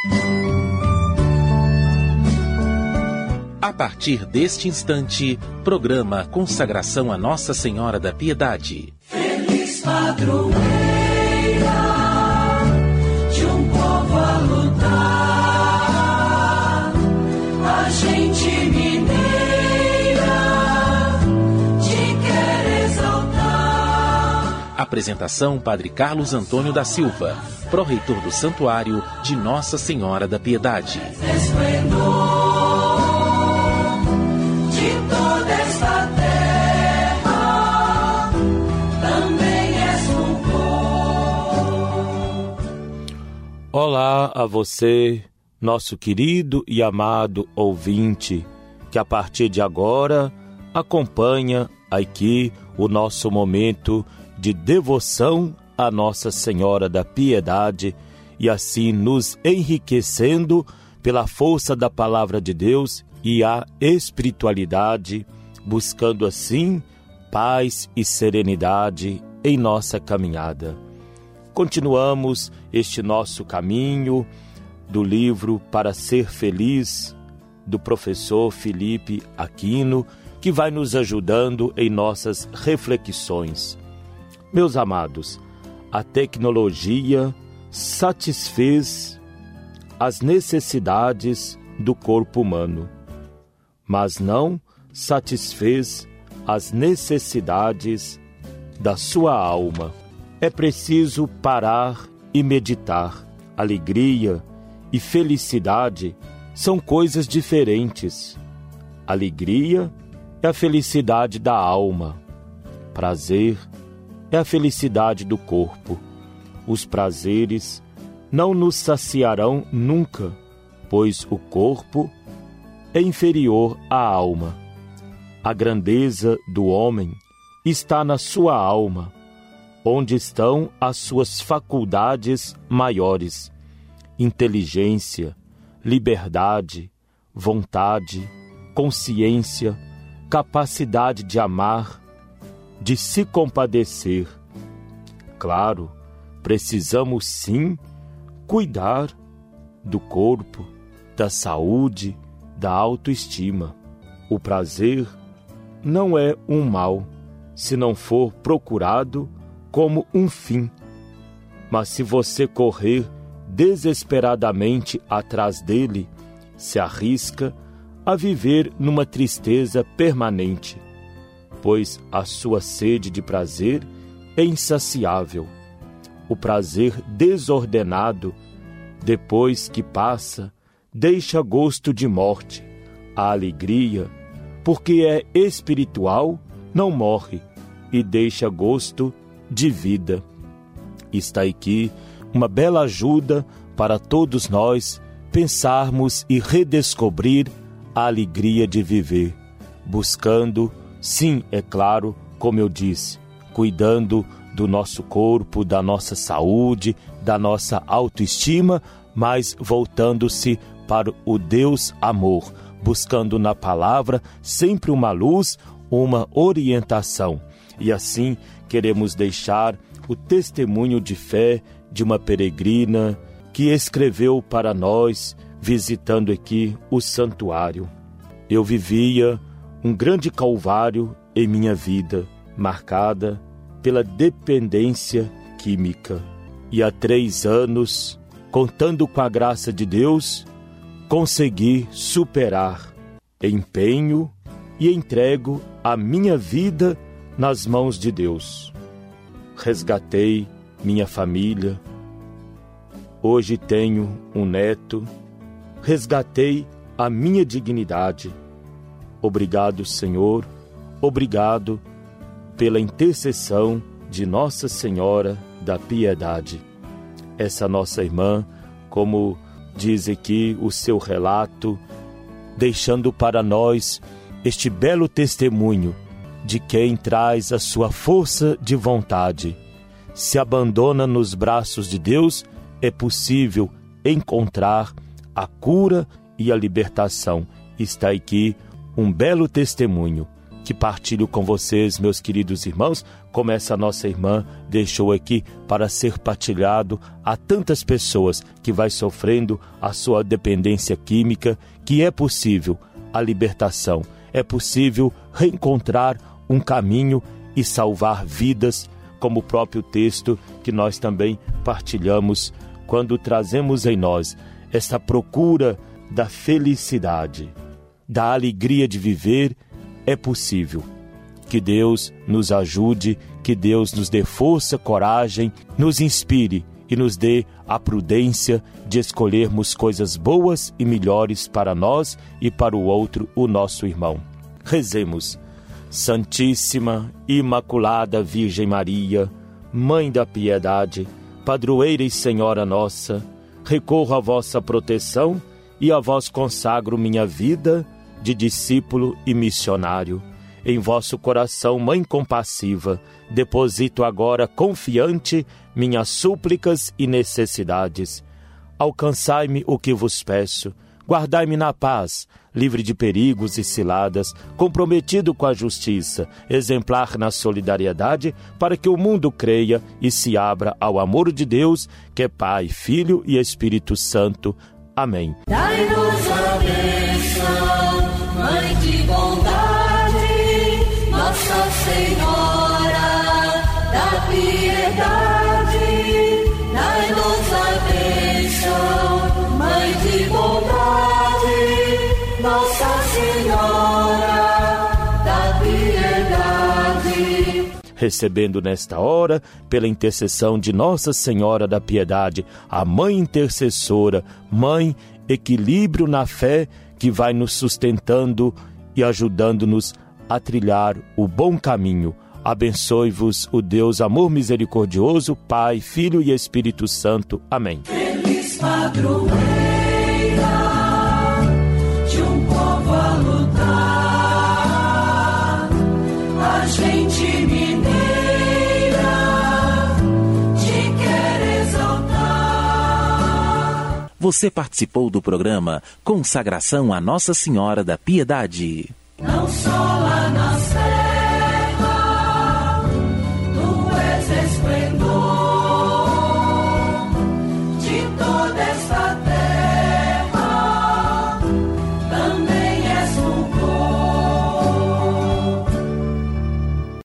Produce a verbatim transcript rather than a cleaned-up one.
A partir deste instante, programa Consagração a Nossa Senhora da Piedade. Feliz padroeira de um povo a lutar, a gente mineira te quer exaltar. Apresentação: Padre Carlos Antônio da Silva, pró-reitor do Santuário de Nossa Senhora da Piedade. Olá a você, nosso querido e amado ouvinte, que a partir de agora acompanha aqui o nosso momento de devoção a Nossa Senhora da Piedade e assim nos enriquecendo pela força da Palavra de Deus e a espiritualidade, buscando assim paz e serenidade em nossa caminhada. Continuamos este nosso caminho do livro Para Ser Feliz, do professor Felipe Aquino, que vai nos ajudando em nossas reflexões. Meus amados, a tecnologia satisfez as necessidades do corpo humano, mas não satisfez as necessidades da sua alma. É preciso parar e meditar. Alegria e felicidade são coisas diferentes. Alegria é a felicidade da alma. Prazer é a felicidade do corpo. Os prazeres não nos saciarão nunca, pois o corpo é inferior à alma. A grandeza do homem está na sua alma, onde estão as suas faculdades maiores: inteligência, liberdade, vontade, consciência, capacidade de amar, de se compadecer. Claro, precisamos sim cuidar do corpo, da saúde, da autoestima. O prazer não é um mal, se não for procurado como um fim. Mas se você correr desesperadamente atrás dele, se arrisca a viver numa tristeza permanente, pois a sua sede de prazer é insaciável. O prazer desordenado, depois que passa, deixa gosto de morte. A alegria, porque é espiritual, não morre e deixa gosto de vida. Está aqui uma bela ajuda para todos nós pensarmos e redescobrir a alegria de viver, buscando, sim, é claro, como eu disse, cuidando do nosso corpo, da nossa saúde, da nossa autoestima, mas voltando-se para o Deus amor, buscando na palavra sempre uma luz, uma orientação. E assim queremos deixar o testemunho de fé de uma peregrina que escreveu para nós, visitando aqui o santuário. Eu vivia um grande calvário em minha vida, marcada pela dependência química. E há três anos, contando com a graça de Deus, consegui superar. Empenho e entrego a minha vida nas mãos de Deus. Resgatei minha família. Hoje tenho um neto. Resgatei a minha dignidade. Obrigado, Senhor. Obrigado pela intercessão de Nossa Senhora da Piedade. Essa nossa irmã, como diz aqui o seu relato, deixando para nós este belo testemunho de quem traz a sua força de vontade. Se abandona nos braços de Deus, é possível encontrar a cura e a libertação. Está aqui um belo testemunho. que partilho com vocês, meus queridos irmãos, como essa nossa irmã deixou aqui para ser partilhado a tantas pessoas que vai sofrendo a sua dependência química, que é possível a libertação, é possível reencontrar um caminho e salvar vidas, como o próprio texto que nós também partilhamos quando trazemos em nós essa procura da felicidade, da alegria de viver. É possível. Que Deus nos ajude, que Deus nos dê força, coragem, nos inspire e nos dê a prudência de escolhermos coisas boas e melhores para nós e para o outro, o nosso irmão. Rezemos. Santíssima, Imaculada Virgem Maria, Mãe da Piedade, Padroeira e Senhora nossa, recorro à vossa proteção e a vós consagro minha vida de discípulo e missionário. Em vosso coração, Mãe compassiva, deposito agora confiante minhas súplicas e necessidades. Alcançai-me o que vos peço, guardai-me na paz, livre de perigos e ciladas, comprometido com a justiça, exemplar na solidariedade, para que o mundo creia e se abra ao amor de Deus, que é Pai, Filho e Espírito Santo. Amém. Dai-nos a bênção, Mãe de bondade, Nossa Senhora da piedade. Dai-nos a bênção, Mãe de bondade, Nossa Senhora da piedade. Recebendo nesta hora, pela intercessão de Nossa Senhora da Piedade, a Mãe Intercessora, Mãe, equilíbrio na fé, que vai nos sustentando e ajudando-nos a trilhar o bom caminho. Abençoe-vos o Deus amor misericordioso, Pai, Filho e Espírito Santo. Amém. Feliz padroeira de um povo a lutar, a gente mineira te quer exaltar. Você participou do programa Consagração a Nossa Senhora da Piedade. Não só lá na